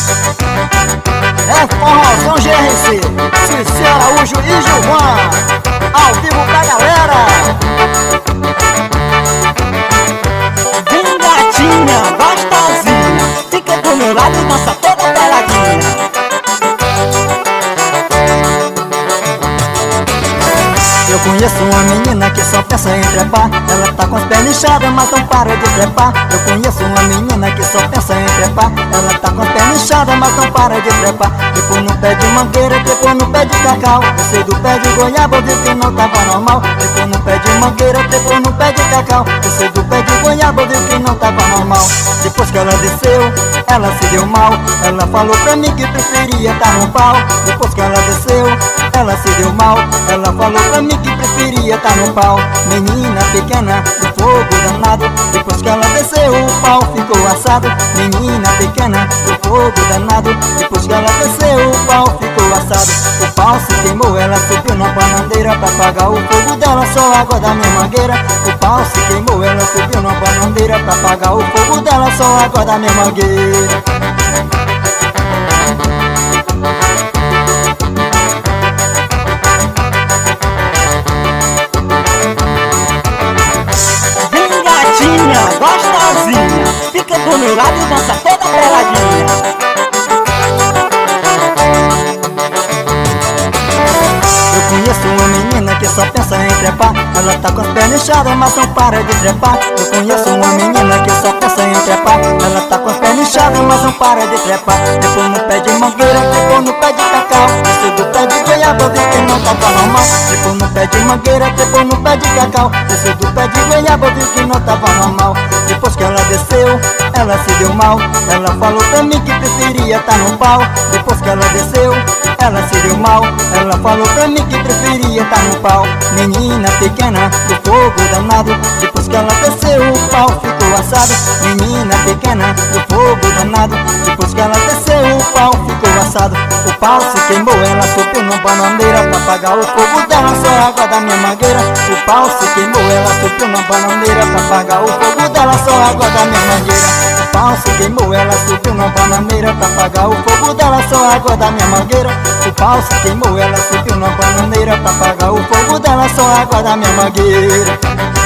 É forrozão GRC, Cícero Araújo e Gilvan, ao vivo pra galera. Vem gatinha, gostosinha, fica do meu lado e dança toda peladinha. Eu conheço uma menina que só pensa em trepar. Ela tá com as pernas inchadas, mas não para de trepar. Eu conheço uma menina que só pensa em trepar. Ela tá com as pernas inchadas, mas não para de trepar. Trepou no pé de mangueira, trepou no pé de cacau. Desceu do pé de goiaba, viu que não tava normal. Trepou no pé de mangueira, trepou no pé de cacau. Desceu do pé de goiaba, viu que não tava normal. Depois que ela desceu, ela se deu mal. Ela falou pra mim que preferia estar no pau. Depois que ela desceu, ela se deu mal. Ela falou pra mim que preferia estar no pau. Menina pequena do fogo danado. Depois que ela desceu, o pau ficou assado. Menina pequena do fogo danado. Depois que ela desceu, o pau ficou assado. O pau se queimou, ela subiu na bananeira pra apagar o fogo dela, só água da minha mangueira. O pau se queimou, ela subiu na bananeira pra apagar o fogo dela, só água da minha mangueira. Gostosinha, fica do meu lado e dança toda peladinha. Eu conheço uma menina que só pensa em trepar. Ela tá com as pernas inchadas, mas não para de trepar. Eu conheço uma menina que só pensa em trepar. Ela tá com as pernas inchadas, mas não para de trepar. Trepou no pé de mangueira, trepou no pé de cacau. Desceu do pé de goiaba, vi que não tava normal. Trepou no pé de mangueira, trepou no pé de cacau. Desceu do pé de goiaba, vi que não tava normal. Depois que ela desceu, ela se deu mal. Ela falou pra mim que preferia estar no pau. Depois que ela desceu, ela se deu mal. Ela falou pra mim que preferia estar no pau. Menina pequena do fogo danado. Depois que ela desceu, o pau ficou assado. Menina pequena do fogo danado. Depois que ela desceu, o pau ficou assado. O pau se queimou, ela subiu na bananeira pra apagar o fogo dela, só água da minha mangueira. O pau se queimou, ela subiu na bananeira pra apagar o fogo dela, só água da minha mangueira. O pau se queimou, ela subiu na bananeira pra apagar o fogo dela, só água da minha mangueira. O pau se queimou, ela subiu na bananeira pra apagar o fogo dela, só água da minha mangueira.